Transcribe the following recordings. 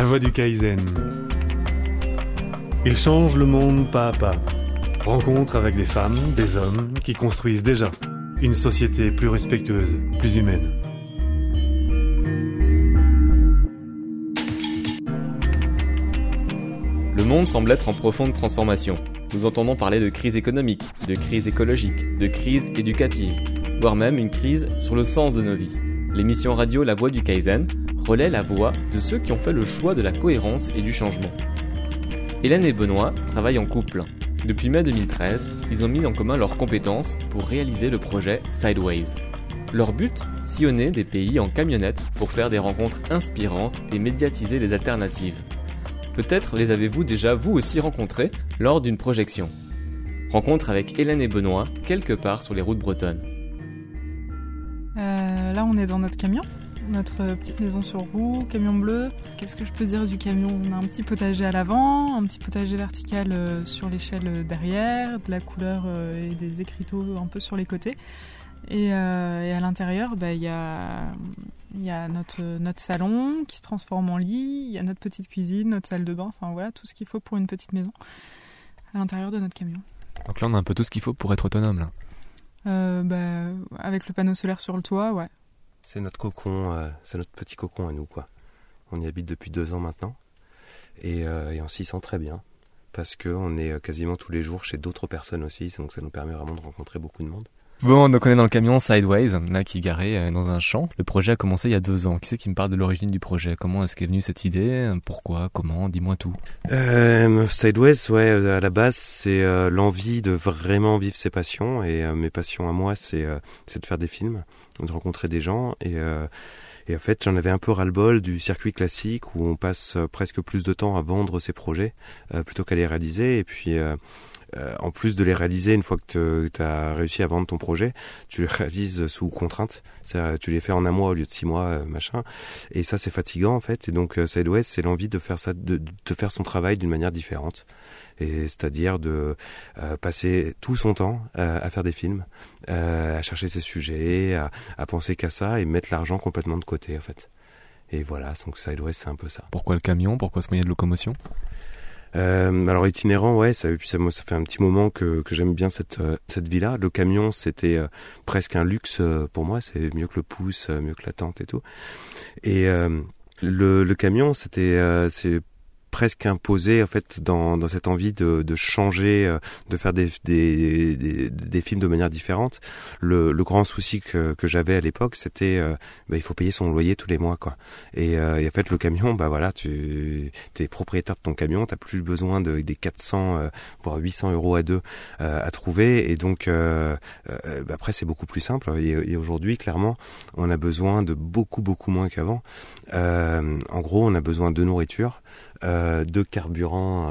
voie du Kaizen. Il change le monde pas à pas. Rencontre avec des femmes, des hommes qui construisent déjà une société plus respectueuse, plus humaine. Le monde semble être en profonde transformation. Nous entendons parler de crise économique, de crise écologique, de crise éducative, voire même une crise sur le sens de nos vies. L'émission radio La Voix du Kaizen relaie la voix de ceux qui ont fait le choix de la cohérence et du changement. Hélène et Benoît travaillent en couple. Depuis mai 2013, ils ont mis en commun leurs compétences pour réaliser le projet Sideways. Leur but, sillonner des pays en camionnette pour faire des rencontres inspirantes et médiatiser les alternatives. Peut-être les avez-vous déjà vous aussi rencontrés lors d'une projection. Rencontre avec Hélène et Benoît, quelque part sur les routes bretonnes. Là, on est dans notre camion, notre petite maison sur roue, camion bleu. Qu'est-ce que je peux dire du camion ? On a un petit potager à l'avant, un petit potager vertical sur l'échelle derrière, de la couleur et des écriteaux un peu sur les côtés. Et à l'intérieur, il y a notre salon qui se transforme en lit, il y a notre petite cuisine, notre salle de bain, enfin voilà, tout ce qu'il faut pour une petite maison à l'intérieur de notre camion. Donc là, on a un peu tout ce qu'il faut pour être autonome, là. Avec le panneau solaire sur le toit, ouais. C'est notre cocon, c'est notre petit cocon à nous, quoi. On y habite depuis 2 ans maintenant et on s'y sent très bien parce qu'on est quasiment tous les jours chez d'autres personnes aussi, donc ça nous permet vraiment de rencontrer beaucoup de monde. Bon, donc on est dans le camion Sideways, là qui est garé dans un champ. Le projet a commencé il y a 2 ans. Qui c'est qui me parle de l'origine du projet ? Comment est-ce qu'est venue cette idée ? Pourquoi ? Comment ? Dis-moi tout. Sideways, à la base, c'est l'envie de vraiment vivre ses passions. Et mes passions à moi, c'est de faire des films, de rencontrer des gens. Et en fait, j'en avais un peu ras-le-bol du circuit classique où on passe presque plus de temps à vendre ses projets plutôt qu'à les réaliser. Et puis... en plus de les réaliser, une fois que tu as réussi à vendre ton projet, tu les réalises sous contrainte. C'est-à-dire, tu les fais en 1 mois au lieu de 6 mois, machin. Et ça, c'est fatigant, en fait. Et donc, Sideways, c'est l'envie de faire ça, de faire son travail d'une manière différente. Et c'est-à-dire de passer tout son temps à faire des films, à chercher ses sujets, à penser qu'à ça et mettre l'argent complètement de côté, en fait. Et voilà, donc Sideways, c'est un peu ça. Pourquoi le camion ? Pourquoi ce moyen de locomotion ? Alors itinérant, ça fait un petit moment que j'aime bien cette vie-là. Le camion, c'était presque un luxe pour moi. C'est mieux que le pouce, mieux que la tente et tout. Et le camion, c'est presque imposé en fait dans cette envie de changer, de faire des films de manière différente. Le grand souci que j'avais à l'époque, c'était il faut payer son loyer tous les mois, quoi. Et en fait le camion, tu t'es propriétaire de ton camion, t'as plus besoin des 400 voire 800 euros à 2 à trouver. Et donc après c'est beaucoup plus simple. Et aujourd'hui clairement on a besoin de beaucoup moins qu'avant. En gros on a besoin de nourriture, de carburant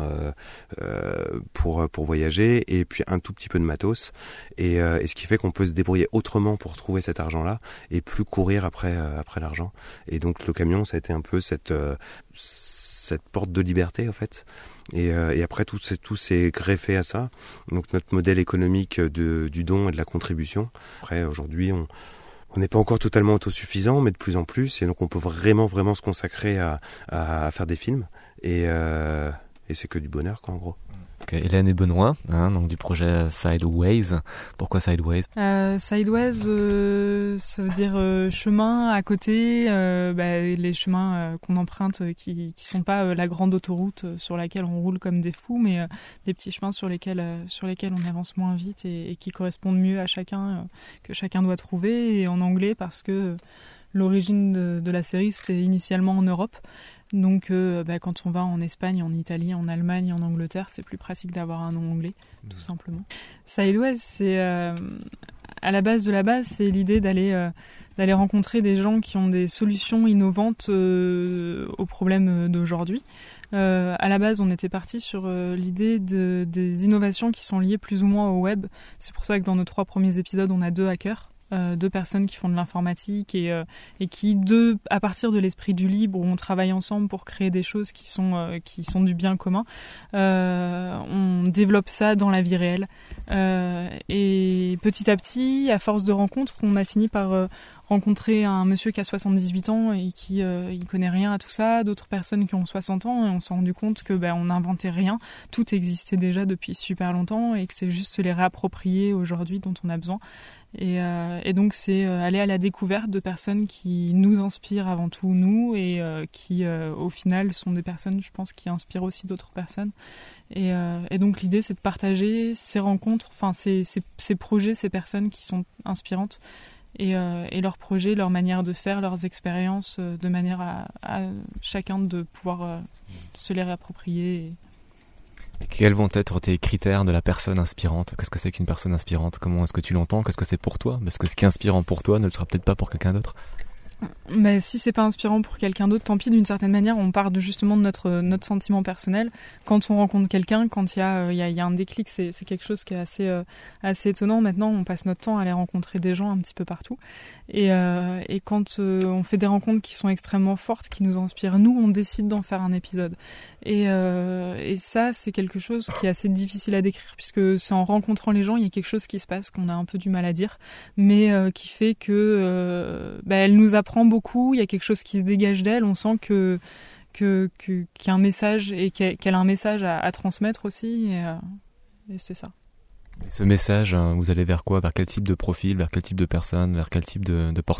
pour voyager et puis un tout petit peu de matos et ce qui fait qu'on peut se débrouiller autrement pour trouver cet argent-là et plus courir après l'argent. Et donc le camion, ça a été un peu cette porte de liberté en fait. Et après tout s'est greffé à ça. Donc notre modèle économique du don et de la contribution. Après aujourd'hui on n'est pas encore totalement autosuffisant, mais de plus en plus, et donc on peut vraiment se consacrer à faire des films, et c'est que du bonheur, quoi, en gros. Okay, Hélène et Benoît, donc du projet Sideways. Pourquoi Sideways ? Sideways, ça veut dire chemin à côté, les chemins qu'on emprunte qui sont pas la grande autoroute sur laquelle on roule comme des fous, mais des petits chemins sur lesquels on avance moins vite et qui correspondent mieux à chacun, que chacun doit trouver. Et en anglais parce que l'origine de la série c'était initialement en Europe. Donc quand on va en Espagne, en Italie, en Allemagne, en Angleterre, c'est plus pratique d'avoir un nom anglais, tout simplement. Sideways, c'est à la base de la base, c'est l'idée d'aller rencontrer des gens qui ont des solutions innovantes aux problèmes d'aujourd'hui. À la base, on était parti sur l'idée des innovations qui sont liées plus ou moins au web. C'est pour ça que dans nos 3 premiers épisodes, on a 2 hackers. 2 personnes qui font de l'informatique et qui, à partir de l'esprit du libre, où on travaille ensemble pour créer des choses qui sont du bien commun, on développe ça dans la vie réelle. Et petit à petit, à force de rencontres, on a fini par rencontré un monsieur qui a 78 ans et qui il connaît rien à tout ça, d'autres personnes qui ont 60 ans, et on s'est rendu compte que on n'inventait rien, tout existait déjà depuis super longtemps et que c'est juste se les réapproprier aujourd'hui dont on a besoin. Et donc c'est aller à la découverte de personnes qui nous inspirent avant tout nous et qui au final sont des personnes, je pense, qui inspirent aussi d'autres personnes. Et donc l'idée c'est de partager ces rencontres, enfin ces projets, ces personnes qui sont inspirantes et leurs projets, leur manière de faire, leurs expériences, de manière à chacun de pouvoir se les réapproprier. Quels vont être tes critères de la personne inspirante ? Qu'est-ce que c'est qu'une personne inspirante ? Comment est-ce que tu l'entends ? Qu'est-ce que c'est pour toi ? Parce que ce qui est inspirant pour toi ne le sera peut-être pas pour quelqu'un d'autre. Mais si c'est pas inspirant pour quelqu'un d'autre, tant pis. D'une certaine manière, on part justement de notre sentiment personnel. Quand on rencontre quelqu'un, quand il y a un déclic, c'est quelque chose qui est assez étonnant. Maintenant, on passe notre temps à aller rencontrer des gens un petit peu partout. Et quand on fait des rencontres qui sont extrêmement fortes, qui nous inspirent, nous, on décide d'en faire un épisode. Et ça, c'est quelque chose qui est assez difficile à décrire, puisque c'est en rencontrant les gens, il y a quelque chose qui se passe qu'on a un peu du mal à dire, mais qui fait que elle nous apprend beaucoup, il y a quelque chose qui se dégage d'elle, on sent qu'il y a un message et qu'elle a un message à transmettre aussi, et c'est ça. Et ce message, vous allez vers quoi ? Vers quel type de profil ? Vers quel type de personne ? Vers quel type de portrait ?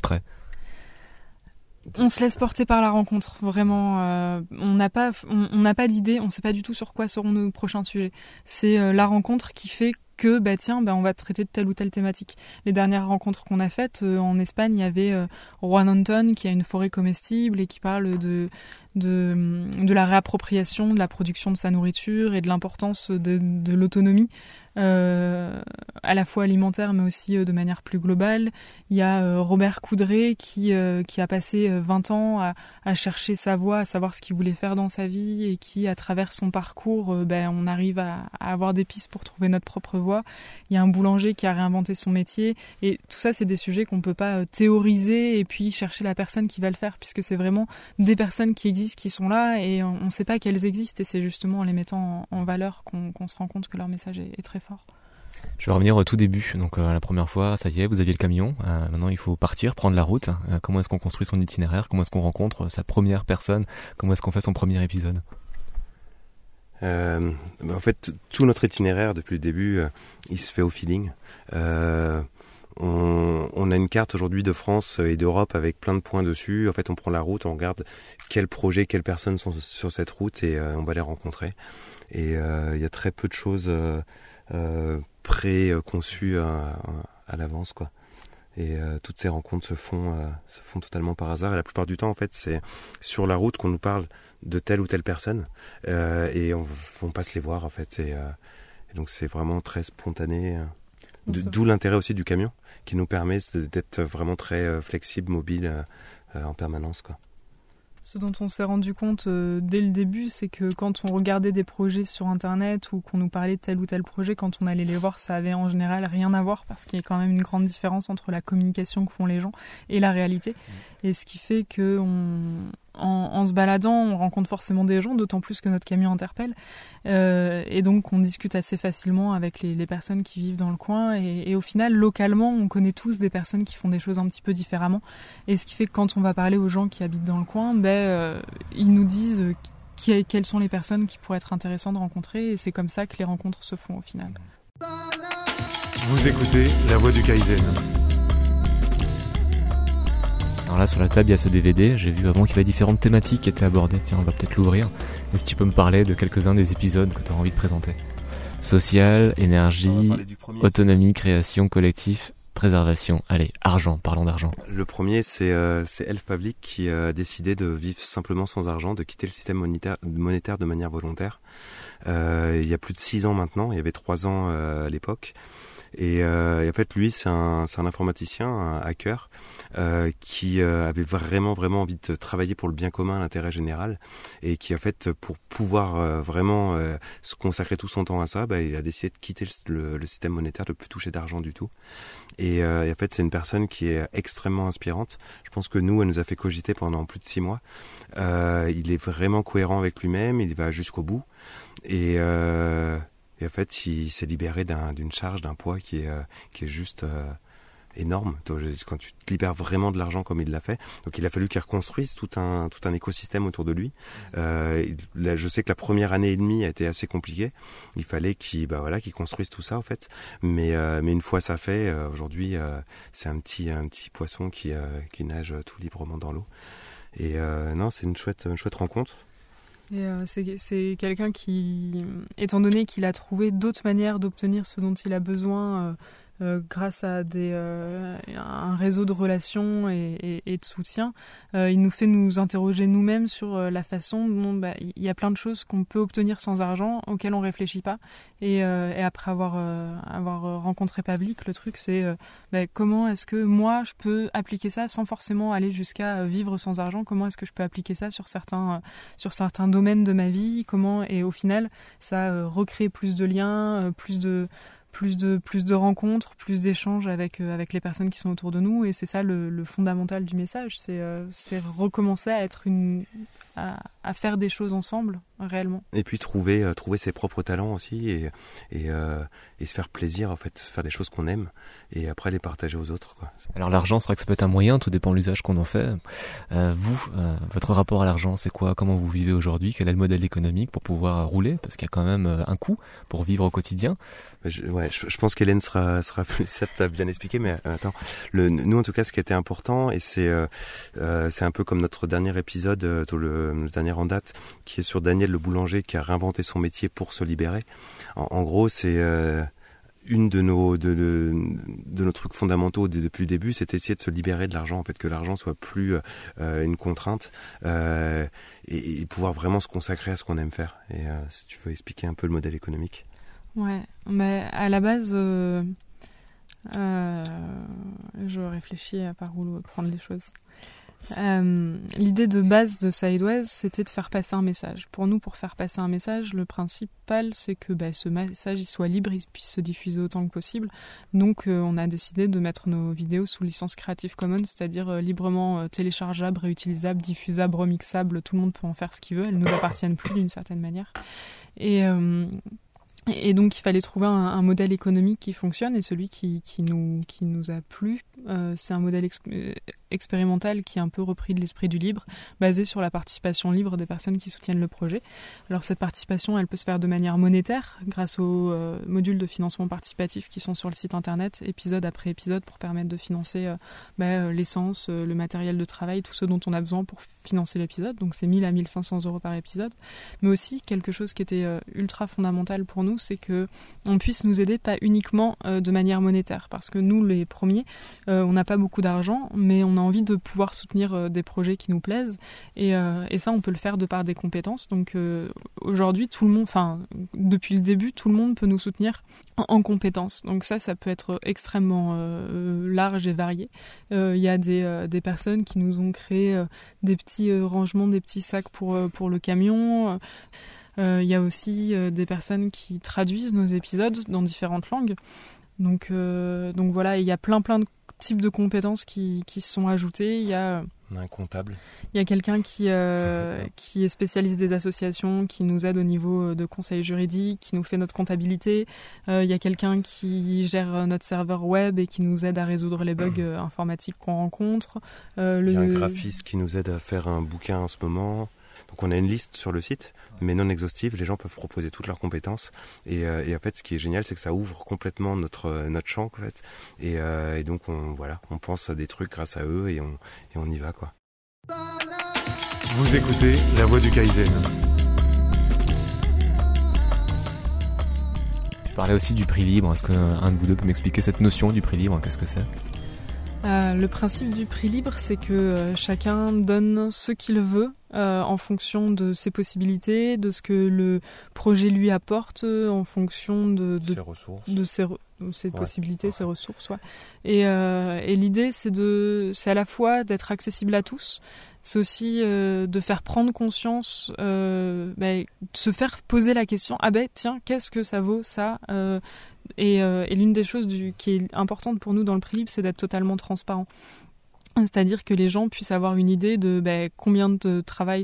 On se laisse porter par la rencontre, vraiment. On n'a pas d'idée, on ne sait pas du tout sur quoi seront nos prochains sujets. C'est la rencontre qui fait que on va traiter de telle ou telle thématique. Les dernières rencontres qu'on a faites en Espagne, il y avait Juan Antón qui a une forêt comestible et qui parle de la réappropriation de la production de sa nourriture et de l'importance de l'autonomie, à la fois alimentaire mais aussi de manière plus globale. Il y a Robert Coudray qui a passé 20 ans à chercher sa voie, à savoir ce qu'il voulait faire dans sa vie, et qui, à travers son parcours, on arrive à avoir des pistes pour trouver notre propre voie. Il y a un boulanger qui a réinventé son métier, et tout ça, c'est des sujets qu'on peut pas théoriser et puis chercher la personne qui va le faire, puisque c'est vraiment des personnes qui existent, qui sont là, et on ne sait pas qu'elles existent, et c'est justement en les mettant en valeur qu'on se rend compte que leur message est très fort. Je vais revenir au tout début. Donc la première fois, ça y est, vous aviez le camion. Maintenant, il faut partir, prendre la route. Comment est-ce qu'on construit son itinéraire ? Comment est-ce qu'on rencontre sa première personne ? Comment est-ce qu'on fait son premier épisode ? En fait, tout notre itinéraire depuis le début, il se fait au feeling. On a une carte aujourd'hui de France et d'Europe avec plein de points dessus. En fait, on prend la route, on regarde quels projets, quelles personnes sont sur cette route, et on va les rencontrer. Et il y a très peu de choses préconçues à l'avance, quoi. Et toutes ces rencontres se font totalement par hasard. Et la plupart du temps, en fait, c'est sur la route qu'on nous parle de telle ou telle personne, et on passe les voir, en fait. Et donc c'est vraiment très spontané. D'où l'intérêt aussi du camion, qui nous permet d'être vraiment très flexible, mobile en permanence, quoi. Ce dont on s'est rendu compte dès le début, c'est que quand on regardait des projets sur Internet ou qu'on nous parlait de tel ou tel projet, quand on allait les voir, ça avait en général rien à voir, parce qu'il y a quand même une grande différence entre la communication que font les gens et la réalité. Et ce qui fait que en se baladant, on rencontre forcément des gens, d'autant plus que notre camion interpelle. Et donc, on discute assez facilement avec les personnes qui vivent dans le coin. Et au final, localement, on connaît tous des personnes qui font des choses un petit peu différemment. Et ce qui fait que quand on va parler aux gens qui habitent dans le coin, ils nous disent quelles sont les personnes qui pourraient être intéressantes de rencontrer. Et c'est comme ça que les rencontres se font au final. Vous écoutez La Voix du Kaizen. Alors là, sur la table, il y a ce DVD. J'ai vu avant qu'il y avait différentes thématiques qui étaient abordées. Tiens, on va peut-être l'ouvrir. Est-ce que tu peux me parler de quelques-uns des épisodes que tu as envie de présenter ? Social, énergie, autonomie, création, collectif, préservation. Allez, argent, parlons d'argent. Le premier, c'est Elf Pavlik qui a décidé de vivre simplement sans argent, de quitter le système monétaire de manière volontaire. Il y a plus de 6 ans maintenant, il y avait 3 ans à l'époque. Et en fait, lui, c'est un informaticien, un hacker, qui avait vraiment envie de travailler pour le bien commun, l'intérêt général, et qui, en fait, pour pouvoir vraiment se consacrer tout son temps à ça, il a décidé de quitter le système monétaire, de plus toucher d'argent du tout. Et en fait, c'est une personne qui est extrêmement inspirante. Je pense que nous, elle nous a fait cogiter pendant plus de 6 mois. Il est vraiment cohérent avec lui-même, il va jusqu'au bout. Et en fait, il s'est libéré d'une charge, d'un poids qui est juste énorme. Quand tu te libères vraiment de l'argent comme il l'a fait, donc il a fallu qu'il reconstruise tout un écosystème autour de lui. Là, je sais que la première année et demie a été assez compliquée. Il fallait qu'il construise tout ça en fait. Mais une fois ça fait, aujourd'hui c'est un petit poisson qui nage tout librement dans l'eau. Et non, c'est une chouette rencontre. Et c'est quelqu'un qui, étant donné qu'il a trouvé d'autres manières d'obtenir ce dont il a besoin grâce à un réseau de relations et de soutien, il nous fait nous interroger nous-mêmes sur la façon dont il y a plein de choses qu'on peut obtenir sans argent, auxquelles on réfléchit pas. Et après avoir rencontré Pavlik, le truc c'est comment est-ce que moi je peux appliquer ça sans forcément aller jusqu'à vivre sans argent. Comment est-ce que je peux appliquer ça sur certains domaines de ma vie, et au final ça recrée plus de liens, plus de rencontres, plus d'échanges avec les personnes qui sont autour de nous. Et c'est ça le fondamental du message, c'est recommencer à faire des choses ensemble réellement. Et puis trouver ses propres talents aussi et se faire plaisir en fait, faire des choses qu'on aime et après les partager aux autres, quoi. Alors l'argent, c'est vrai que ça peut être un moyen, tout dépend de l'usage qu'on en fait. Votre rapport à l'argent, c'est quoi? Comment vous vivez aujourd'hui? Quel est le modèle économique pour pouvoir rouler? Parce qu'il y a quand même un coût pour vivre au quotidien. Je pense qu'Hélène sera plus apte à bien expliquer, mais attends. Nous en tout cas, ce qui était important, et c'est un peu comme notre dernier épisode, le dernier en date, qui est sur Daniel le boulanger qui a réinventé son métier pour se libérer. En gros, c'est une de nos trucs fondamentaux depuis le début, c'est essayer de se libérer de l'argent, en fait, que l'argent soit plus une contrainte et pouvoir vraiment se consacrer à ce qu'on aime faire. Et si tu veux expliquer un peu le modèle économique. Ouais, mais à la base, je réfléchis à par où prendre les choses. L'idée de base de Sideways, c'était de faire passer un message. Pour nous, pour faire passer un message, le principal, c'est que ce message il soit libre, il puisse se diffuser autant que possible. Donc, on a décidé de mettre nos vidéos sous licence Creative Commons, c'est-à-dire librement téléchargeables, réutilisables, diffusables, remixables. Tout le monde peut en faire ce qu'il veut. Elles nous appartiennent plus d'une certaine manière. Et donc, il fallait trouver un modèle économique qui fonctionne. Et celui qui nous a plu, c'est un modèle expérimental qui est un peu repris de l'esprit du libre, basé sur la participation libre des personnes qui soutiennent le projet. Alors, cette participation, elle peut se faire de manière monétaire, grâce aux modules de financement participatif qui sont sur le site internet, épisode après épisode, pour permettre de financer l'essence, le matériel de travail, tout ce dont on a besoin pour financer l'épisode. Donc, c'est 1 000 à 1 500 € par épisode. Mais aussi, quelque chose qui était ultra fondamental pour nous, c'est que on puisse nous aider pas uniquement de manière monétaire, parce que nous les premiers on n'a pas beaucoup d'argent, mais on a envie de pouvoir soutenir des projets qui nous plaisent et ça on peut le faire de par des compétences. Donc aujourd'hui tout le monde, depuis le début tout le monde peut nous soutenir en compétences. Donc ça peut être extrêmement large et varié. Il y a des personnes qui nous ont créé des petits rangements, des petits sacs pour le camion. Il y a aussi des personnes qui traduisent nos épisodes dans différentes langues. Donc voilà, il y a plein de types de compétences qui se sont ajoutées. Il y a un comptable. Il y a quelqu'un qui est spécialiste des associations, qui nous aide au niveau de conseil juridique, qui nous fait notre comptabilité. Il y a quelqu'un qui gère notre serveur web et qui nous aide à résoudre les bugs informatiques qu'on rencontre. Il y a un graphiste qui nous aide à faire un bouquin en ce moment. Donc on a une liste sur le site, mais non exhaustive. Les gens peuvent proposer toutes leurs compétences. Et en fait, ce qui est génial, c'est que ça ouvre complètement notre champ, en fait. Et donc on pense à des trucs grâce à eux et on y va, quoi. Vous écoutez La Voix du Kaizen. Je parlais aussi du prix libre. Est-ce qu'un de vous deux peut m'expliquer cette notion du prix libre? Qu'est-ce que c'est? Le principe du prix libre, c'est que chacun donne ce qu'il veut en fonction de ses possibilités, de ce que le projet lui apporte, en fonction de ses ressources, de ses possibilités, ses ressources. Ouais. Et l'idée, c'est à la fois d'être accessible à tous, c'est aussi de faire prendre conscience, de se faire poser la question, tiens, qu'est-ce que ça vaut ça et l'une des choses qui est importante pour nous dans le prix libre, c'est d'être totalement transparent. C'est-à-dire que les gens puissent avoir une idée de combien de travail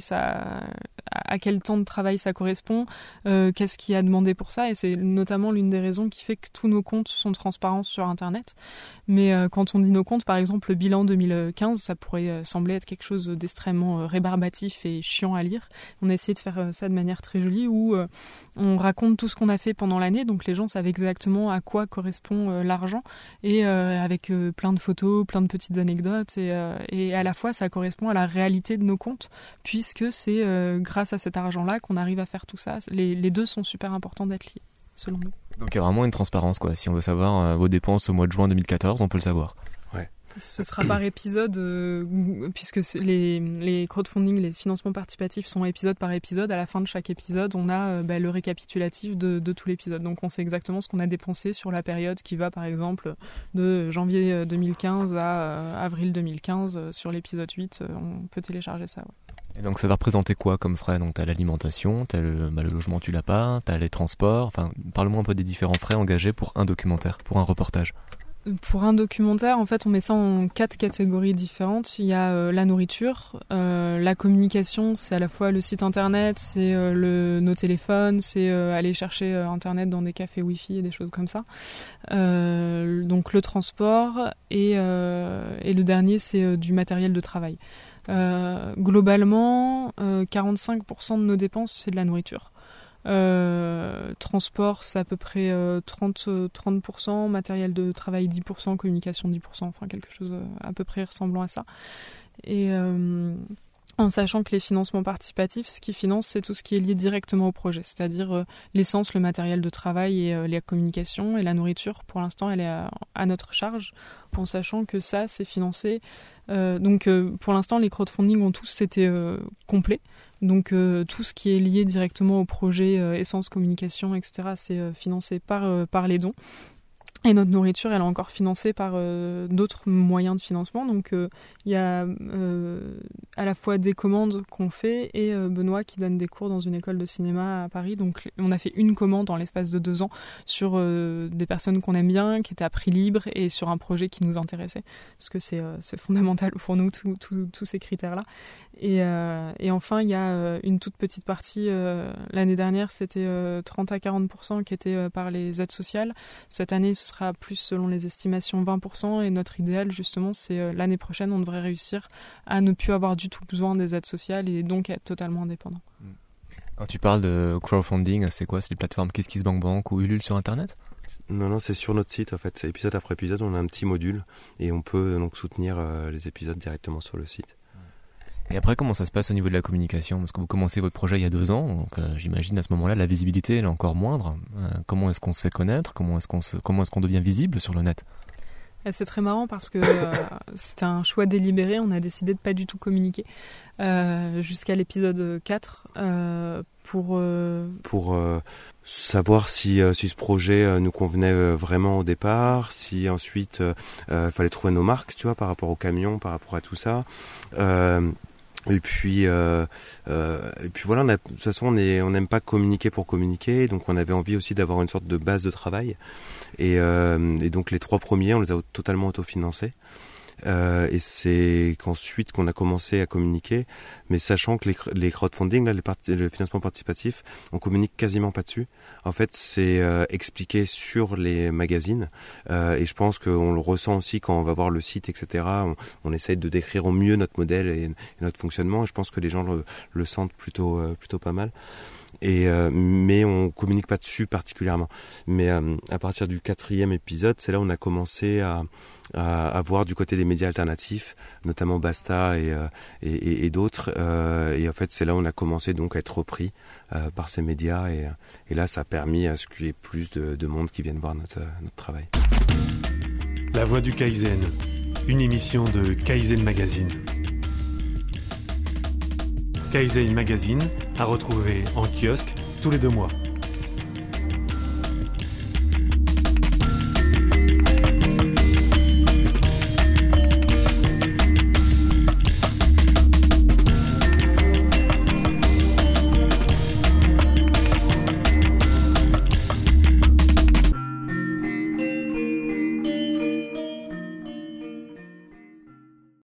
à quel temps de travail ça correspond, qu'est-ce qui a demandé pour ça, et c'est notamment l'une des raisons qui fait que tous nos comptes sont transparents sur Internet. Mais quand on dit nos comptes, par exemple, le bilan 2015, ça pourrait sembler être quelque chose d'extrêmement rébarbatif et chiant à lire. On a essayé de faire ça de manière très jolie, où on raconte tout ce qu'on a fait pendant l'année, donc les gens savent exactement à quoi correspond l'argent, et avec plein de photos, plein de petites anecdotes, et à la fois ça correspond à la réalité de nos comptes, puisque c'est grâce à cet argent-là qu'on arrive à faire tout ça. Les deux sont super importants d'être liés, selon nous. Donc il y a vraiment une transparence, quoi. Si on veut savoir vos dépenses au mois de juin 2014, on peut le savoir. Ouais. Ce sera par épisode, puisque les crowdfunding, les financements participatifs sont épisode par épisode. À la fin de chaque épisode, on a le récapitulatif de tout l'épisode. Donc on sait exactement ce qu'on a dépensé sur la période qui va, par exemple, de janvier 2015 à avril 2015. Sur l'épisode 8, on peut télécharger ça. Ouais. Et donc ça va représenter quoi comme frais? Donc t'as l'alimentation, t'as le logement, tu l'as pas, t'as les transports. Enfin, parle-moi un peu des différents frais engagés pour un documentaire, pour un reportage. Pour un documentaire, en fait, on met ça en 4 catégories différentes. Il y a la nourriture, la communication, c'est à la fois le site internet, c'est nos téléphones, c'est aller chercher internet dans des cafés Wi-Fi et des choses comme ça. Donc le transport et le dernier, c'est du matériel de travail. Globalement, 45% de nos dépenses, c'est de la nourriture. Transport, c'est à peu près 30%, matériel de travail 10%, communication 10%, enfin quelque chose à peu près ressemblant à ça. Et en sachant que les financements participatifs, ce qui finance, c'est tout ce qui est lié directement au projet, c'est-à-dire l'essence, le matériel de travail et la communication, et la nourriture, pour l'instant, elle est à notre charge, en sachant que ça, c'est financé. Donc pour l'instant, les crowdfunding ont tous été complets. Donc tout ce qui est lié directement au projet, essence, communication, etc., c'est financé par les dons. Et notre nourriture, elle est encore financée par d'autres moyens de financement. Donc il y a à la fois des commandes qu'on fait et Benoît qui donne des cours dans une école de cinéma à Paris. Donc on a fait une commande en l'espace de 2 ans sur des personnes qu'on aime bien, qui étaient à prix libre et sur un projet qui nous intéressait. Parce que c'est fondamental pour nous, tous ces critères-là. Et enfin, il y a une toute petite partie, l'année dernière, c'était 30 à 40% qui était par les aides sociales. Cette année, ce sera plus, selon les estimations, 20%. Et notre idéal, justement, c'est l'année prochaine, on devrait réussir à ne plus avoir du tout besoin des aides sociales et donc être totalement indépendant. Quand tu parles de crowdfunding, c'est quoi? C'est les plateformes KissKissBankBank ou Ulule sur Internet? Non, c'est sur notre site en fait. C'est épisode après épisode, on a un petit module et on peut donc soutenir les épisodes directement sur le site. Et après, comment ça se passe au niveau de la communication? Parce que vous commencez votre projet il y a 2 ans, donc j'imagine à ce moment-là, la visibilité elle est encore moindre. Comment est-ce qu'on se fait connaître? Comment est-ce qu'on devient visible sur le net? C'est très marrant parce que c'était un choix délibéré. On a décidé de pas du tout communiquer jusqu'à l'épisode 4 pour savoir si ce projet nous convenait vraiment au départ, si ensuite fallait trouver nos marques, tu vois, par rapport au camion, par rapport à tout ça. Et puis voilà, de toute façon on n'aime pas communiquer pour communiquer, donc on avait envie aussi d'avoir une sorte de base de travail. Et donc les 3 premiers, on les a totalement autofinancés. Et c'est qu'ensuite qu'on a commencé à communiquer, mais sachant que les crowdfunding, là, le financement participatif, on communique quasiment pas dessus. En fait, c'est expliqué sur les magazines, et je pense qu'on le ressent aussi quand on va voir le site, etc. On essaye de décrire au mieux notre modèle et notre fonctionnement, et je pense que les gens le sentent plutôt pas mal. Mais on communique pas dessus particulièrement. Mais à partir du 4e épisode, c'est là où on a commencé à voir du côté des médias alternatifs, notamment Basta et d'autres. Et en fait, c'est là où on a commencé donc à être repris par ces médias. Et là, ça a permis à ce qu'il y ait plus de monde qui vienne voir notre travail. La Voix du Kaizen, une émission de Kaizen Magazine. Kaizen Magazine à retrouver en kiosque tous les 2 mois.